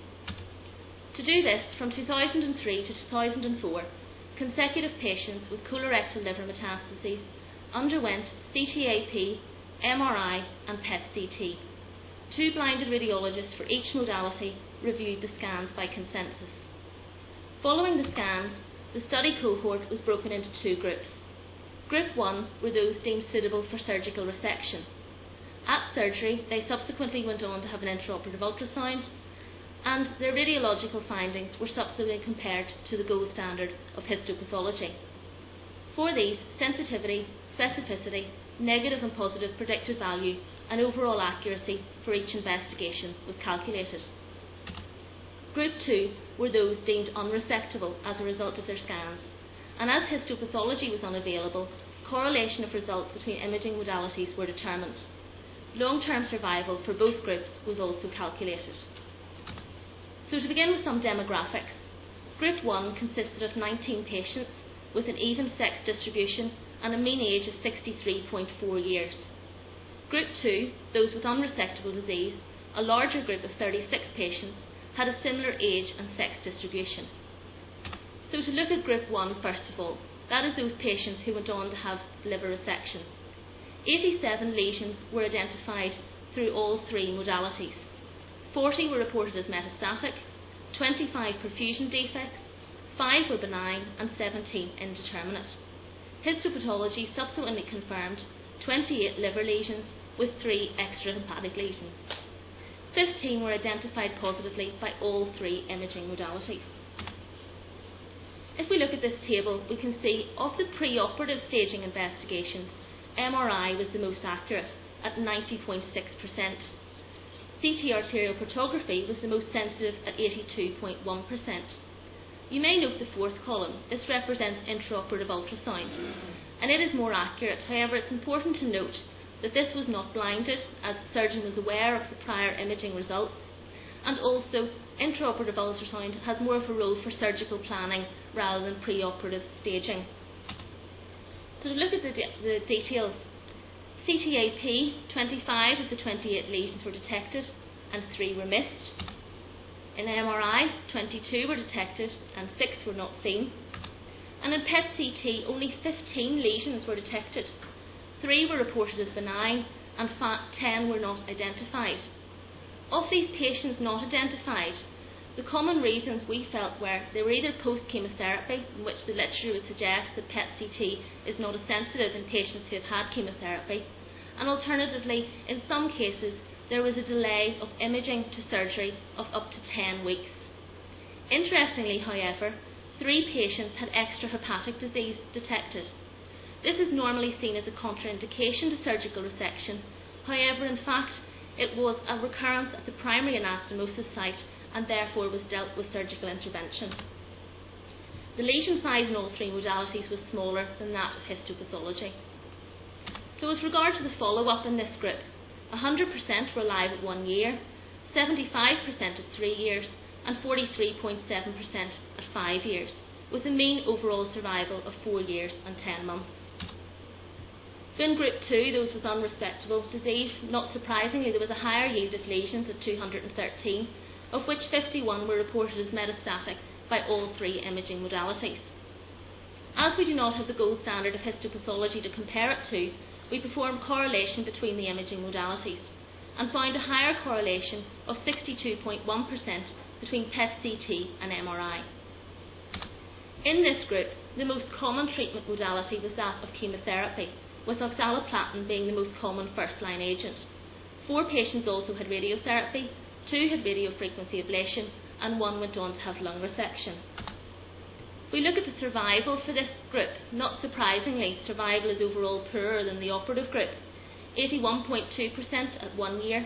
Speaker 9: To do this, from 2003 to 2004, consecutive patients with colorectal liver metastases underwent CTAP, MRI and PET-CT. 2 blinded radiologists for each modality reviewed the scans by consensus. Following the scans, the study cohort was broken into 2 groups. Group 1 were those deemed suitable for surgical resection. At surgery, they subsequently went on to have an intraoperative ultrasound, and their radiological findings were subsequently compared to the gold standard of histopathology. For these, sensitivity, specificity, negative and positive predictive value, and overall accuracy for each investigation was calculated. Group 2 were those deemed unresectable as a result of their scans, and as histopathology was unavailable, correlation of results between imaging modalities were determined. Long-term survival for both groups was also calculated. So to begin with some demographics, Group 1 consisted of 19 patients with an even sex distribution and a mean age of 63.4 years. Group 2, those with unresectable disease, a larger group of 36 patients, had a similar age and sex distribution. So to look at Group 1 first of all, that is those patients who went on to have liver resection. 87 lesions were identified through all three modalities. 40 were reported as metastatic, 25 perfusion defects, 5 were benign and 17 indeterminate. Histopathology subsequently confirmed 28 liver lesions with 3 extrahepatic lesions. 15 were identified positively by all three imaging modalities. If we look at this table, we can see of the pre-operative staging investigations, MRI was the most accurate at 90.6%. CT arterial cartography was the most sensitive at 82.1%. You may note the fourth column. This represents intraoperative ultrasound, and it is more accurate. However, it's important to note that this was not blinded, as the surgeon was aware of the prior imaging results, and also intraoperative ultrasound has more of a role for surgical planning rather than pre-operative staging. So to look at the details, CTAP, 25 of the 28 lesions were detected and 3 were missed. In MRI, 22 were detected and 6 were not seen. And in PET-CT, only 15 lesions were detected. 3 were reported as benign and 10 were not identified. Of these patients not identified, the common reasons we felt were they were either post-chemotherapy, in which the literature would suggest that PET-CT is not as sensitive in patients who have had chemotherapy, and alternatively, in some cases, there was a delay of imaging to surgery of up to 10 weeks. Interestingly, however, 3 patients had extrahepatic disease detected. This is normally seen as a contraindication to surgical resection. However, in fact, it was a recurrence at the primary anastomosis site and therefore was dealt with surgical intervention. The lesion size in all three modalities was smaller than that of histopathology. So with regard to the follow-up in this group, 100% were alive at 1 year, 75% at 3 years and 43.7% at 5 years, with a mean overall survival of 4 years and 10 months. So in Group 2, those with unresectable disease, not surprisingly, there was a higher yield of lesions at 213, of which 51 were reported as metastatic by all three imaging modalities. As we do not have the gold standard of histopathology to compare it to, we performed correlation between the imaging modalities and found a higher correlation of 62.1% between PET-CT and MRI. In this group, the most common treatment modality was that of chemotherapy, with oxaliplatin being the most common first-line agent. 4 patients also had radiotherapy, 2 had radiofrequency ablation, and 1 went on to have lung resection. If we look at the survival for this group, not surprisingly, survival is overall poorer than the operative group. 81.2% at 1 year,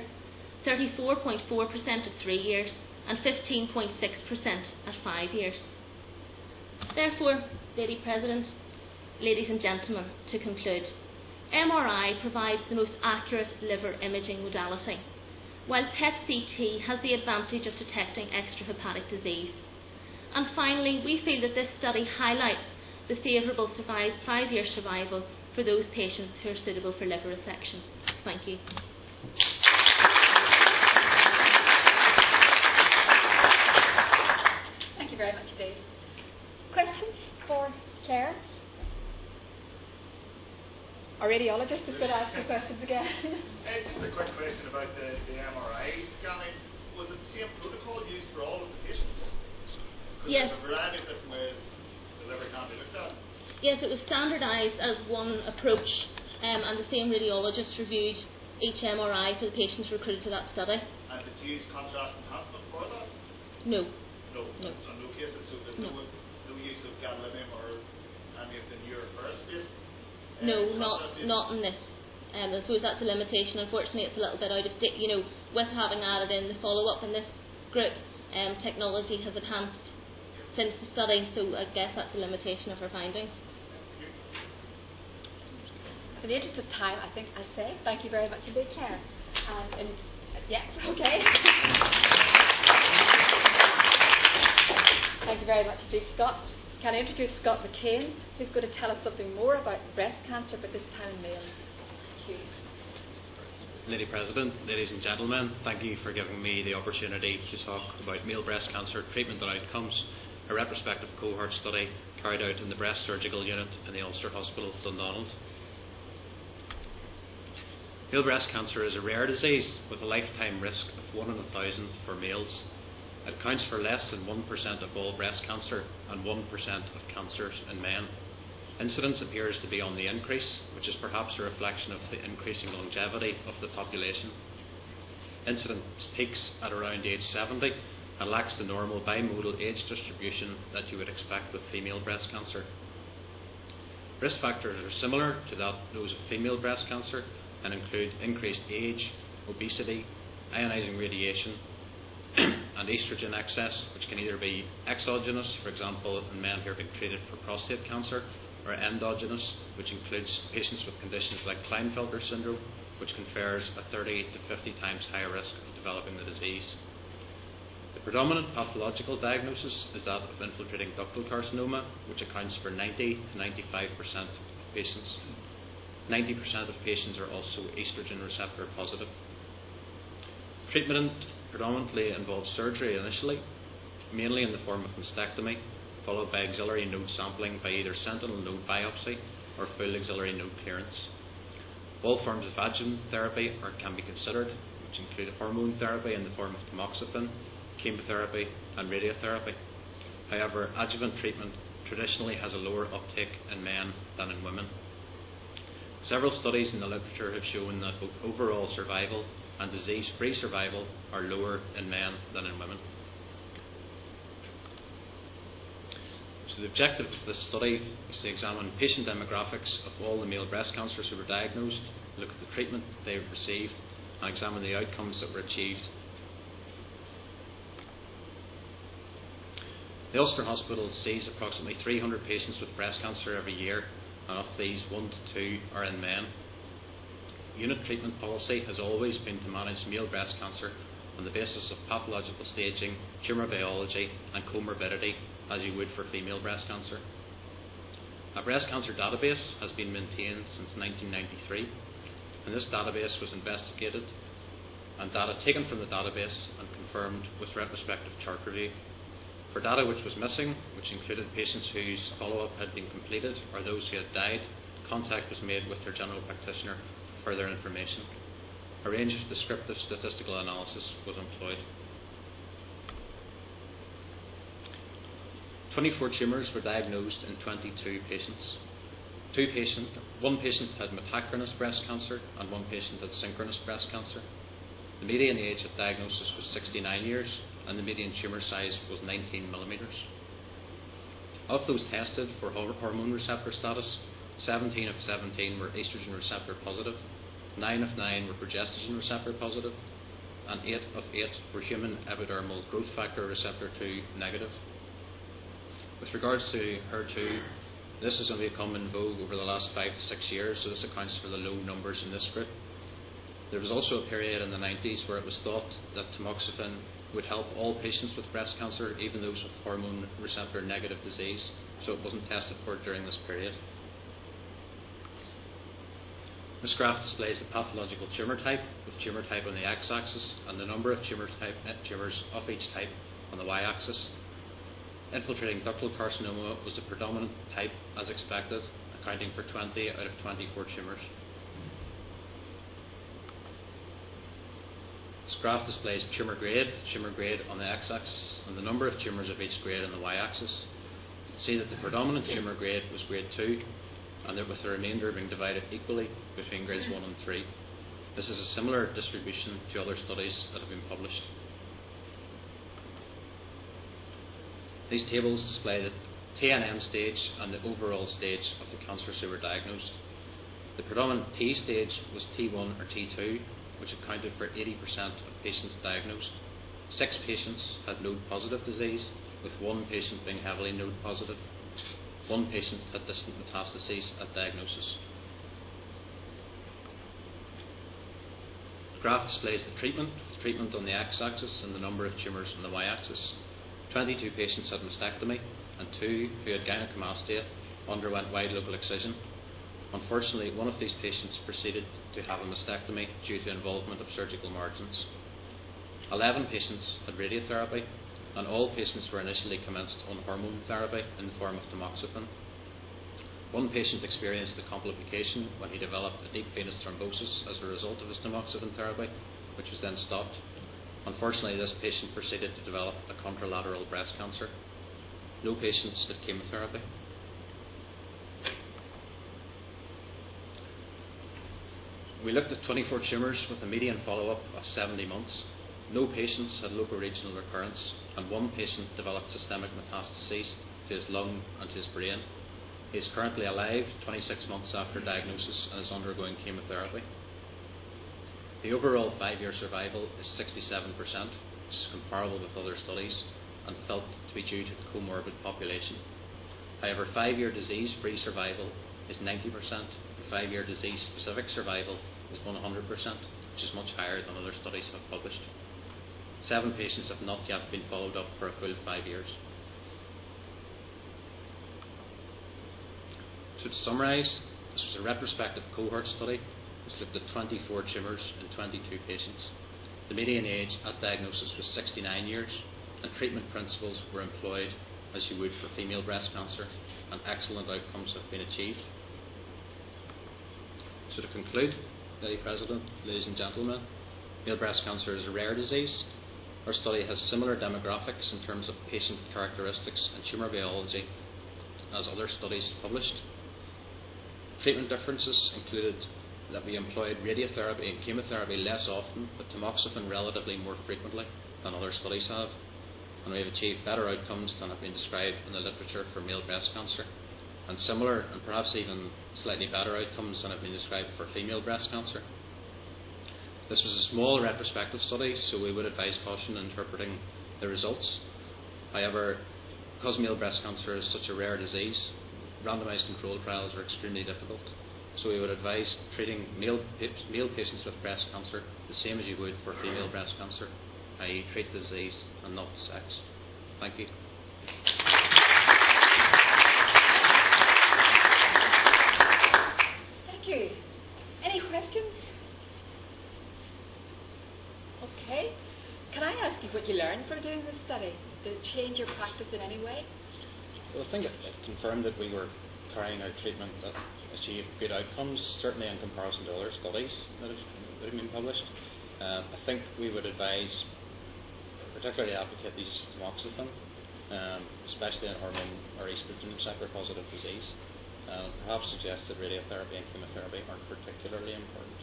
Speaker 9: 34.4% at 3 years, and 15.6% at 5 years. Therefore, Lady President, ladies and gentlemen, to conclude, MRI provides the most accurate liver imaging modality, while PET-CT has the advantage of detecting extrahepatic disease. And finally, we feel that this study highlights the favourable 5-year survival for those patients who are suitable for liver resection. Thank you.
Speaker 1: Thank you very much, Dave. Questions for Claire? Our radiologist is going to ask the questions again.
Speaker 7: Just a quick question about the MRI scanning. Was it the same protocol used for all of the patients?
Speaker 9: Yes.
Speaker 7: There's a variety of different ways the liver can be looked at.
Speaker 9: Yes, it was standardised as one approach, and the same radiologist reviewed each MRI for the patients recruited to that study.
Speaker 7: And did you use contrast enhancement for that?
Speaker 9: No.
Speaker 7: No.
Speaker 9: No.
Speaker 7: On no cases, so there's no use of gadolinium or any of the neuroferrous-based?
Speaker 9: No, not in this. I suppose that's a limitation. Unfortunately, it's a little bit out of date. With having added in the follow-up in this group, technology has enhanced since the study, so I guess that's a limitation of our findings.
Speaker 1: in the interest of time, I think I'll say thank you very much indeed, Claire. And yes, okay. Thank you very much indeed, Scott. Can I introduce Scott McCain, who's going to tell us something more about breast cancer, but this time in males. Thank you.
Speaker 10: Lady President, ladies and gentlemen, thank you for giving me the opportunity to talk about male breast cancer treatment and outcomes, a retrospective cohort study carried out in the breast surgical unit in the Ulster Hospital, Dundonald. Male breast cancer is a rare disease with a lifetime risk of 1 in 1,000 for males. It accounts for less than 1% of all breast cancer and 1% of cancers in men. Incidence appears to be on the increase, which is perhaps a reflection of the increasing longevity of the population. Incidence peaks at around age 70 and lacks the normal bimodal age distribution that you would expect with female breast cancer. Risk factors are similar to those of female breast cancer and include increased age, obesity, ionizing radiation, and estrogen excess, which can either be exogenous, for example, in men who are being treated for prostate cancer, or endogenous, which includes patients with conditions like Klinefelter syndrome, which confers a 30 to 50 times higher risk of developing the disease. The predominant pathological diagnosis is that of infiltrating ductal carcinoma, which accounts for 90 to 95% of patients. 90% of patients are also estrogen receptor positive. Treatment predominantly involves surgery initially, mainly in the form of mastectomy, followed by axillary node sampling by either sentinel node biopsy or full axillary node clearance. All forms of adjuvant therapy can be considered, which include hormone therapy in the form of tamoxifen, chemotherapy and radiotherapy. However, adjuvant treatment traditionally has a lower uptake in men than in women. Several studies in the literature have shown that both overall survival and disease-free survival are lower in men than in women. So the objective of this study is to examine patient demographics of all the male breast cancers who were diagnosed, look at the treatment that they received, and examine the outcomes that were achieved. The Ulster Hospital sees approximately 300 patients with breast cancer every year, and of these 1 to 2 are in men. Unit treatment policy has always been to manage male breast cancer on the basis of pathological staging, tumour biology and comorbidity as you would for female breast cancer. A breast cancer database has been maintained since 1993, and this database was investigated and data taken from the database and confirmed with retrospective chart review. For data which was missing, which included patients whose follow-up had been completed or those who had died, contact was made with their general practitioner for further information. A range of descriptive statistical analysis was employed. 24 tumours were diagnosed in 22 patients. One patient had metachronous breast cancer and one patient had synchronous breast cancer. The median age of diagnosis was 69 years and the median tumour size was 19 millimetres. Of those tested for hormone receptor status, 17 of 17 were estrogen receptor positive, 9 of 9 were progestogen receptor positive, and 8 of 8 were human epidermal growth factor receptor 2 negative. With regards to HER2, this has only come in vogue over the last 5 to 6 years, so this accounts for the low numbers in this group. There was also a period in the 90s where it was thought that tamoxifen would help all patients with breast cancer, even those with hormone receptor negative disease, so it wasn't tested for during this period. This graph displays the pathological tumour type, with tumour type on the x-axis and the number of tumours of each type on the y-axis. Infiltrating ductal carcinoma was the predominant type as expected, accounting for 20 out of 24 tumours. This graph displays tumour grade on the x-axis and the number of tumours of each grade on the y-axis. You can see that the predominant tumour grade was grade 2, and with the remainder being divided equally between grades 1 and 3. This is a similar distribution to other studies that have been published. These tables display the TNM stage and the overall stage of the cancers who were diagnosed. The predominant T stage was T1 or T2, which accounted for 80% of patients diagnosed. 6 patients had node positive disease, with 1 patient being heavily node positive. 1 patient had distant metastases at diagnosis. graph displays the treatment on the x-axis and the number of tumours on the y-axis. 22 patients had mastectomy and 2 who had gynecomastia underwent wide local excision. Unfortunately, one of these patients proceeded to have a mastectomy due to involvement of surgical margins. 11 patients had radiotherapy, and all patients were initially commenced on hormone therapy in the form of tamoxifen. One patient experienced a complication when he developed a deep venous thrombosis as a result of his tamoxifen therapy, which was then stopped. Unfortunately, this patient proceeded to develop a contralateral breast cancer. No patients had chemotherapy. We looked at 24 tumours with a median follow-up of 70 months. No patients had local regional recurrence, and one patient developed systemic metastases to his lung and to his brain. He is currently alive 26 months after diagnosis and is undergoing chemotherapy. The overall 5-year survival is 67%, which is comparable with other studies and felt to be due to the comorbid population. However, 5-year disease-free survival is 90%, and 5-year disease-specific survival is 100%, which is much higher than other studies have published. 7 patients have not yet been followed up for a full 5 years. So to summarise, this was a retrospective cohort study which looked at 24 tumours in 22 patients. The median age at diagnosis was 69 years, and treatment principles were employed as you would for female breast cancer, and excellent outcomes have been achieved. So to conclude, Lady President, ladies and gentlemen, male breast cancer is a rare disease. Our study has similar demographics in terms of patient characteristics and tumour biology as other studies published. Treatment differences included that we employed radiotherapy and chemotherapy less often, but tamoxifen relatively more frequently than other studies have, and we have achieved better outcomes than have been described in the literature for male breast cancer, and similar and perhaps even slightly better outcomes than have been described for female breast cancer. This was a small retrospective study, so we would advise caution in interpreting the results. However, because male breast cancer is such a rare disease, randomised controlled trials are extremely difficult. So we would advise treating male patients with breast cancer the same as you would for female breast cancer, i.e. treat the disease and not the sex. Thank you.
Speaker 1: Thank you. Any questions? Okay. Can I ask you what you learned from doing this study? Did it change your practice in any way?
Speaker 10: Well, I think it confirmed that we were carrying out treatment that achieved good outcomes, certainly in comparison to other studies that have been published. I think we would advise, particularly advocate these tamoxifen, especially in hormone or estrogen receptor positive disease. Perhaps suggest that radiotherapy and chemotherapy aren't particularly important.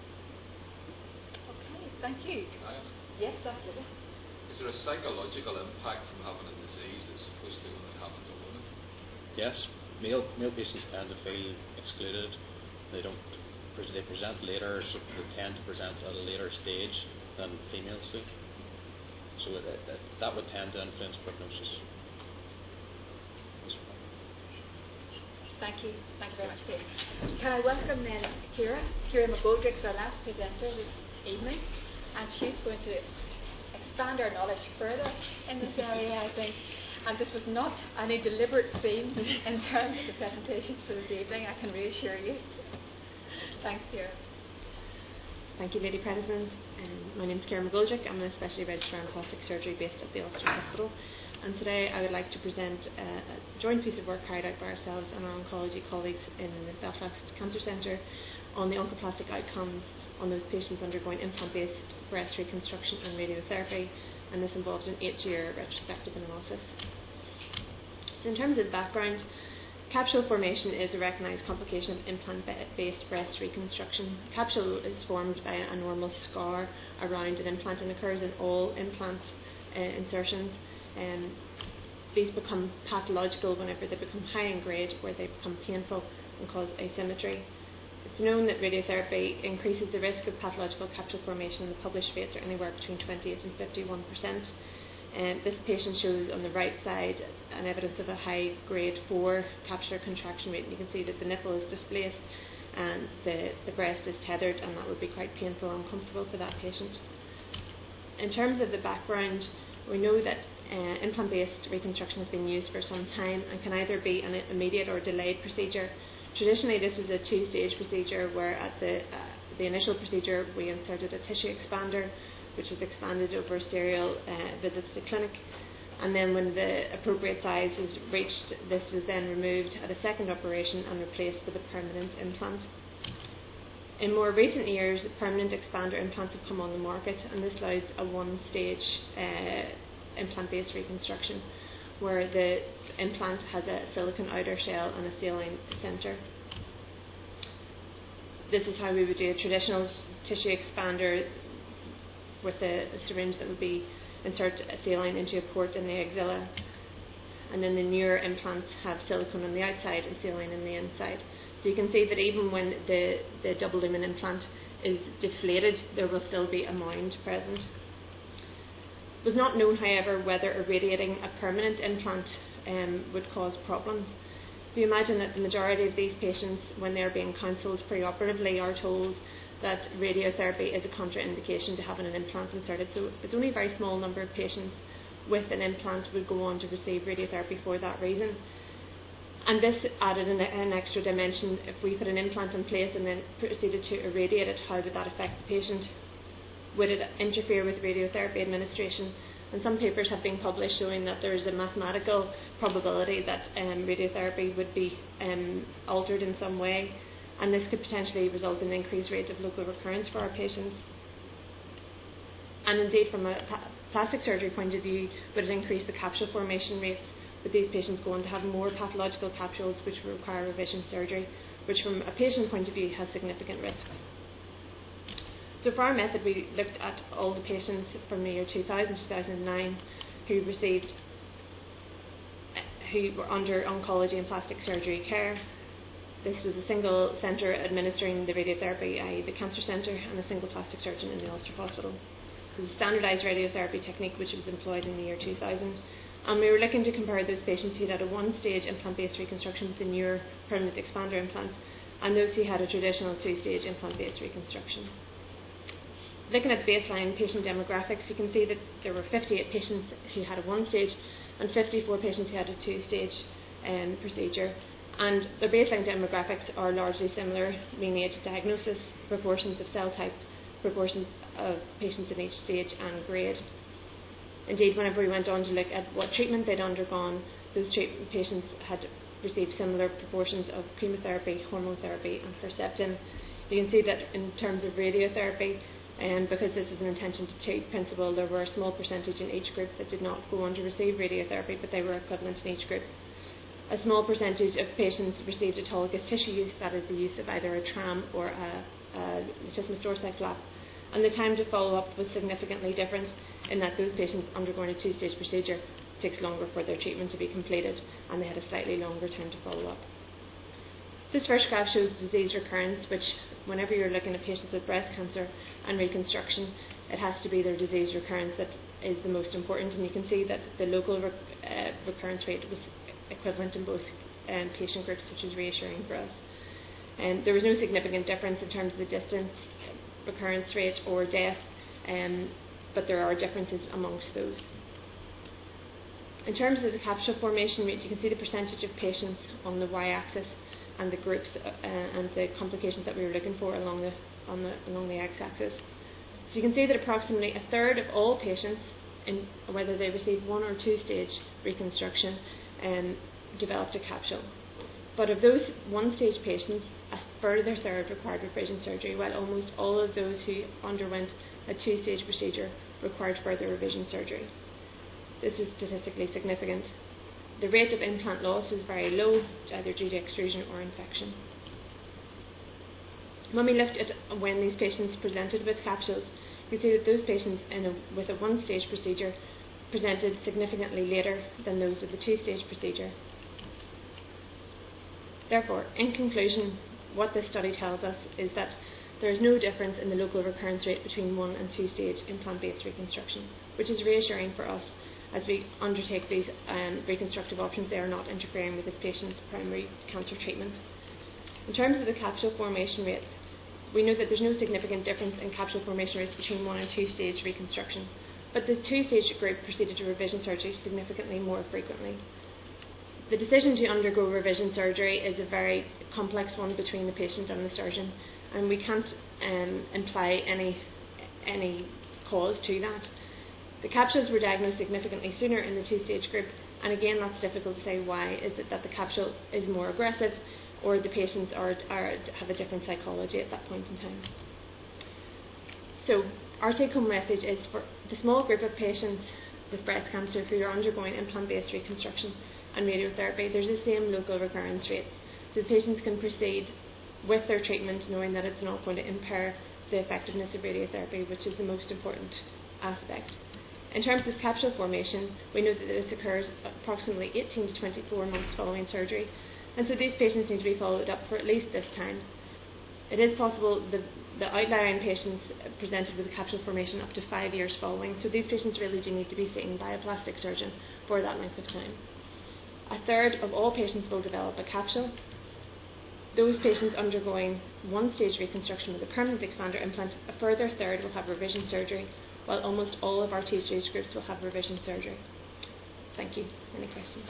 Speaker 1: Okay, thank you.
Speaker 11: Can I ask?
Speaker 1: Yes, absolutely.
Speaker 11: Is there a psychological impact from having a disease as opposed to when it happens to women?
Speaker 10: Yes, male patients tend to feel excluded. They present later, so they tend to present at a later stage than females do. So that would tend to influence prognosis.
Speaker 1: Thank you. Thank you very much, Dave. Can I welcome then Ciara McGoldrick, our last presenter this evening, and she's going to expand our knowledge further in this area, I think. And this was not any deliberate theme in terms of the presentations for this evening, I can reassure you. Thanks, Ciara.
Speaker 12: Thank you, Lady President. My name is Ciara McGoldrick. I'm a specialty registrar in plastic surgery based at the Ulster Hospital. And today I would like to present a joint piece of work carried out by ourselves and our oncology colleagues in the Belfast Cancer Centre on the oncoplastic outcomes on those patients undergoing implant-based breast reconstruction and radiotherapy, and this involved an 8-year retrospective analysis. So in terms of the background, capsule formation is a recognised complication of implant-based breast reconstruction. Capsule is formed by a normal scar around an implant and occurs in all implant insertions. These become pathological whenever they become high in grade, where they become painful and cause asymmetry. It's known that radiotherapy increases the risk of pathological capsule formation, and the published rates are anywhere between 28 and 51%. This patient shows on the right side an evidence of a high grade 4 capsular contraction rate, and you can see that the nipple is displaced and the breast is tethered, and that would be quite painful and uncomfortable for that patient. In terms of the background, we know that implant-based reconstruction has been used for some time and can either be an immediate or delayed procedure. Traditionally, this is a two-stage procedure where at the initial procedure we inserted a tissue expander, which was expanded over serial visits to clinic, and then when the appropriate size was reached, this was then removed at a second operation and replaced with a permanent implant. In more recent years, permanent expander implants have come on the market, and this allows a one-stage implant-based reconstruction where the implant has a silicone outer shell and a saline centre. This is how we would do a traditional tissue expander with a syringe that would be insert a saline into a port in the axilla, and then the newer implants have silicone on the outside and saline on the inside. So you can see that even when the double lumen implant is deflated, there will still be a mound present. It was not known, however, whether irradiating a permanent implant would cause problems. If you imagine that the majority of these patients, when they're being counselled preoperatively, are told that radiotherapy is a contraindication to having an implant inserted. So it's only a very small number of patients with an implant would go on to receive radiotherapy for that reason. And this added an extra dimension. If we put an implant in place and then proceeded to irradiate it, how would that affect the patient? Would it interfere with radiotherapy administration? And some papers have been published showing that there is a mathematical probability that radiotherapy would be altered in some way, and this could potentially result in an increased rate of local recurrence for our patients. And indeed, from a plastic surgery point of view, would it increase the capsule formation rates, with these patients going to have more pathological capsules which will require revision surgery, which from a patient point of view has significant risk. So for our method, we looked at all the patients from the year 2000 to 2009 who were under oncology and plastic surgery care. This was a single centre administering the radiotherapy, i.e. the cancer centre, and a single plastic surgeon in the Ulster Hospital. It was a standardised radiotherapy technique which was employed in the year 2000. And we were looking to compare those patients who had a one-stage implant-based reconstruction with the newer permanent expander implants and those who had a traditional two-stage implant-based reconstruction. Looking at baseline patient demographics, you can see that there were 58 patients who had a one-stage and 54 patients who had a two-stage procedure. And their baseline demographics are largely similar, mean age, diagnosis, proportions of cell type, proportions of patients in each stage and grade. Indeed, whenever we went on to look at what treatment they'd undergone, those patients had received similar proportions of chemotherapy, hormone therapy and Herceptin. You can see that in terms of radiotherapy, because this is an intention to treat principle, there were a small percentage in each group that did not go on to receive radiotherapy, but they were equivalent in each group. A small percentage of patients received autologous tissue use, that is the use of either a tram or a latissimus dorsi flap, and the time to follow up was significantly different in that those patients undergoing a two-stage procedure takes longer for their treatment to be completed, and they had a slightly longer time to follow up. This first graph shows disease recurrence, which whenever you're looking at patients with breast cancer and reconstruction, it has to be their disease recurrence that is the most important, and you can see that the local recurrence rate was equivalent in both patient groups, which is reassuring for us. There was no significant difference in terms of the distance, recurrence rate or death, but there are differences amongst those. In terms of the capsule formation rate, you can see the percentage of patients on the y-axis and the groups and the complications that we were looking for along the x-axis. So you can see that approximately a third of all patients, whether they received one or two-stage reconstruction, developed a capsule. But of those one-stage patients, a further third required revision surgery, while almost all of those who underwent a two-stage procedure required further revision surgery. This is statistically significant. The rate of implant loss is very low, either due to extrusion or infection. When we looked at when these patients presented with capsules, we see that those patients with a one-stage procedure presented significantly later than those with a two-stage procedure. Therefore, in conclusion, what this study tells us is that there is no difference in the local recurrence rate between one and two-stage implant-based reconstruction, which is reassuring for us as we undertake these reconstructive options. They are not interfering with this patient's primary cancer treatment. In terms of the capsule formation rates, we know that there's no significant difference in capsule formation rates between 1 and 2 stage reconstruction, but the 2 stage group proceeded to revision surgery significantly more frequently. The decision to undergo revision surgery is a very complex one between the patient and the surgeon, and we can't imply any cause to that. The capsules were diagnosed significantly sooner in the 2 stage group, and again that's difficult to say why. Is it that the capsule is more aggressive, or the patients have a different psychology at that point in time? So our take-home message is for the small group of patients with breast cancer who are undergoing implant-based reconstruction and radiotherapy, there's the same local recurrence rates. So the patients can proceed with their treatment knowing that it's not going to impair the effectiveness of radiotherapy, which is the most important aspect. In terms of capsule formation, we know that this occurs approximately 18 to 24 months following surgery, and so these patients need to be followed up for at least this time. It is possible the outlying patients presented with a capsule formation up to 5 years following, so these patients really do need to be seen by a plastic surgeon for that length of time. A third of all patients will develop a capsule. Those patients undergoing 1 stage reconstruction with a permanent expander implant, a further third will have revision surgery, while almost all of our 2 stage groups will have revision surgery. Thank you. Any questions?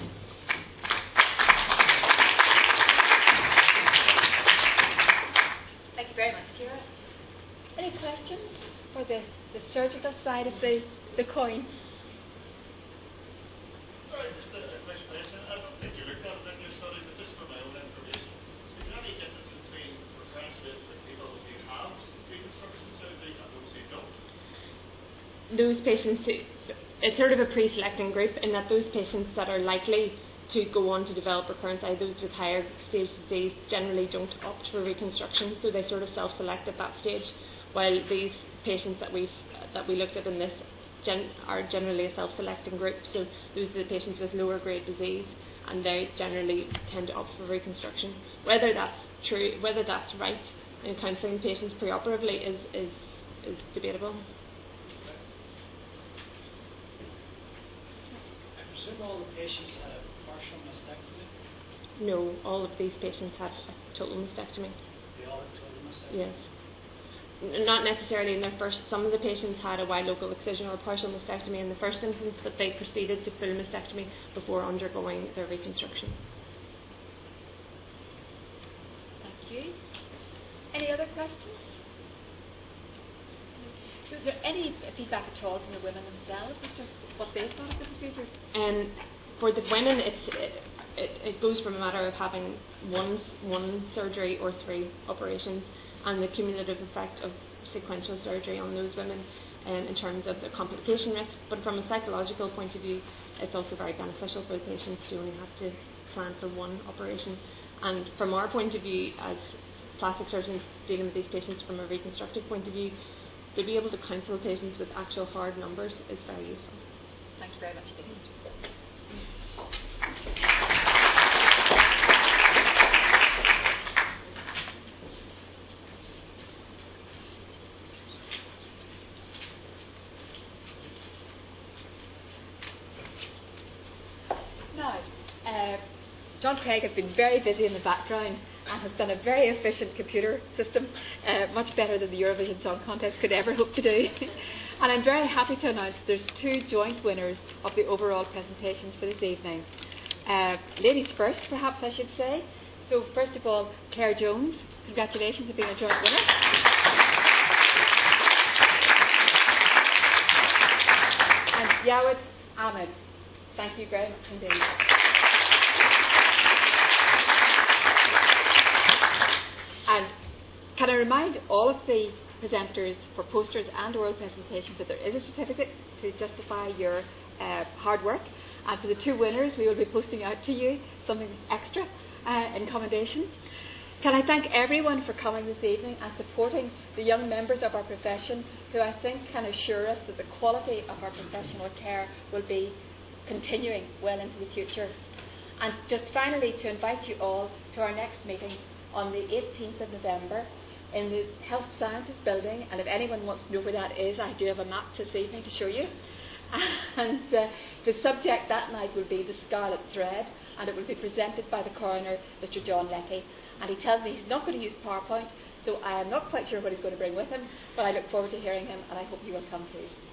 Speaker 1: Thank you very much, Ciara. Any questions for the surgical side of the coin?
Speaker 7: Sorry, just a quick question. I don't think you looked at it in your study, but just for my own information, is there any difference between recurrence rates for people who have reconstruction surgery and those who don't?
Speaker 12: Those patients, it's sort of a pre-selecting group in that those patients that are likely to go on to develop recurrence, those with higher stage disease, generally don't opt for reconstruction, so they sort of self-select at that stage, while these patients that we looked at in this are generally a self-selecting group, so those are the patients with lower grade disease, and they generally tend to opt for reconstruction. Whether that's true, whether that's right in counselling patients preoperatively is debatable.
Speaker 13: I presume all the patients had a partial mastectomy?
Speaker 12: No, all of these patients had a total mastectomy.
Speaker 13: They all had total mastectomy?
Speaker 12: Yes. Not necessarily in their first. Some of the patients had a wide local excision or a partial mastectomy in the first instance, but they proceeded to full mastectomy before undergoing their reconstruction.
Speaker 1: Thank you. Any other questions? Was there any feedback at all from the women themselves as to what they thought of the procedure?
Speaker 12: For the women, it goes from a matter of having one surgery or 3 operations, and the cumulative effect of sequential surgery on those women in terms of the complication risk. But from a psychological point of view, it's also very beneficial for the patients to only have to plan for 1 operation. And from our point of view, as plastic surgeons dealing with these patients from a reconstructive point of view, to be able to counsel patients with actual hard numbers is very useful.
Speaker 1: Thank you very much, Vicky. Now, John Craig has been very busy in the background and has done a very efficient computer system, much better than the Eurovision Song Contest could ever hope to do. And I'm very happy to announce there's 2 joint winners of the overall presentations for this evening. Ladies first, perhaps I should say. So first of all, Claire Jones, congratulations on being a joint winner. And Jawed Ahmed, thank you very much indeed. And can I remind all of the presenters for posters and oral presentations that there is a certificate to justify your hard work. And for the 2 winners, we will be posting out to you something extra in commendation. Can I thank everyone for coming this evening and supporting the young members of our profession who I think can assure us that the quality of our professional care will be continuing well into the future. And just finally to invite you all to our next meeting on the 18th of November in the Health Sciences Building, and if anyone wants to know where that is, I do have a map this evening to show you. And the subject that night will be the Scarlet Thread, and it will be presented by the coroner, Mr. John Leckie. and he tells me he's not going to use PowerPoint, so I am not quite sure what he's going to bring with him, but I look forward to hearing him, and I hope you will come too.